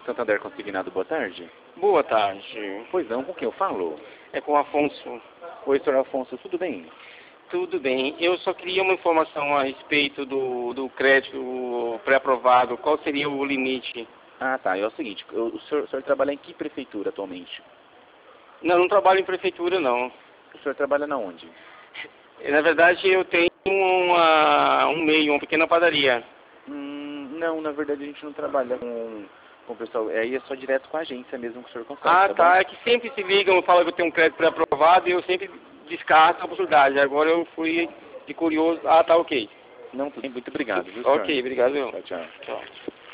Santander Consignado, boa tarde. Boa tarde. Pois não, com quem eu falo? É com o Afonso. Oi, senhor Afonso, tudo bem? Tudo bem. Eu só queria uma informação a respeito do crédito pré-aprovado. Qual seria o limite? Ah, tá. É o seguinte, o senhor trabalha em que prefeitura atualmente? Não, não trabalho em prefeitura, não. O senhor trabalha na onde? Na verdade, eu tenho uma pequena padaria. Não, na verdade a gente não trabalha com o pessoal. Aí é só direto com a agência mesmo que o senhor consegue. Ah, tá. Bom? É que sempre se ligam e falam que eu tenho um crédito pré-aprovado e eu sempre descarto a possibilidade. Agora eu fui de curioso. Ah, tá, ok. Não, tudo bem. Muito obrigado, viu, senhor? Ok, obrigado. Tchau, tchau. Tchau.